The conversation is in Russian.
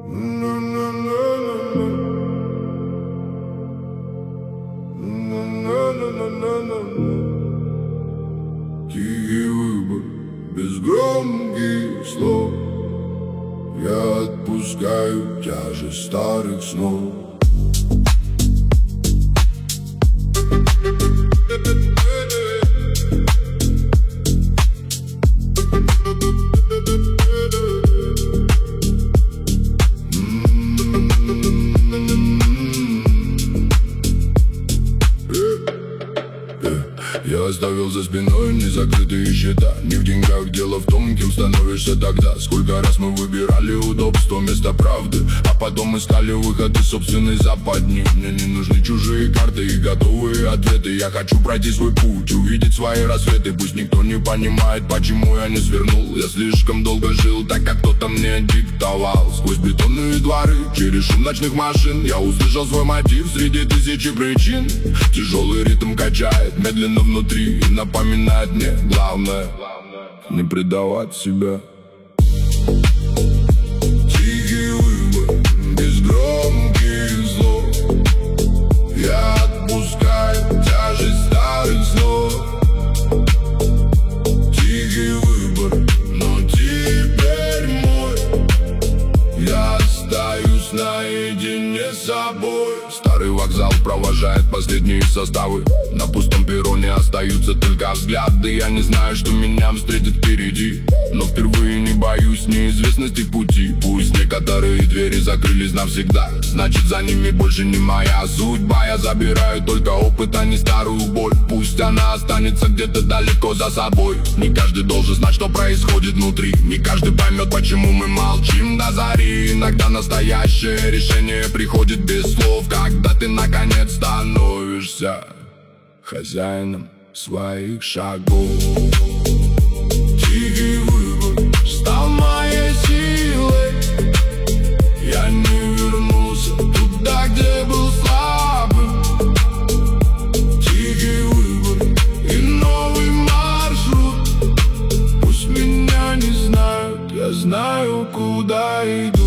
Тихий выбор, без громких слов. Я отпускаю тяжесть старых снов. Я оставил за спиной незакрытые счета. Не в деньгах дело в том, кем становишься тогда. Сколько раз мы выбирали удобство вместо правды, а потом искали выход из собственной западни. Мне не нужны чужие карты и готовые ответы. Я хочу пройти свой путь, увидеть свои рассветы. Пусть никто не понимает, почему я не свернул. Я слишком долго жил, так как кто-то мне диктовал. Сквозь бетонные дворы, через шум ночных машин, я услышал свой мотив среди тысячи причин. Тяжелый ритм качает медленно внутри и напоминает мне главное — не предавать себя. Тихий выбор, без громких слов. Я отпускаю тяжесть старых снов. Тихий выбор, но теперь мой. Я остаюсь наедине с собой. Старый вокзал провожает последние составы. На пустом перроне остаются только взгляды. Я не знаю, что меня встретит впереди, но впервые не боюсь неизвестности пути. Пусть некоторые двери закрылись навсегда, значит за ними больше не моя судьба. Я забираю только опыт, а не старую боль. Пусть она останется где-то далеко за собой. Не каждый должен знать, что происходит внутри. Не каждый поймет, почему мы молчим до зари. Иногда настоящее решение приходит без слов, когда ты наконец становишься хозяином своих шагов. Тихий выбор стал моей силой. Я не вернулся туда, где был слабым. Тихий выбор и новый маршрут. Пусть меня не знают, я знаю, куда иду.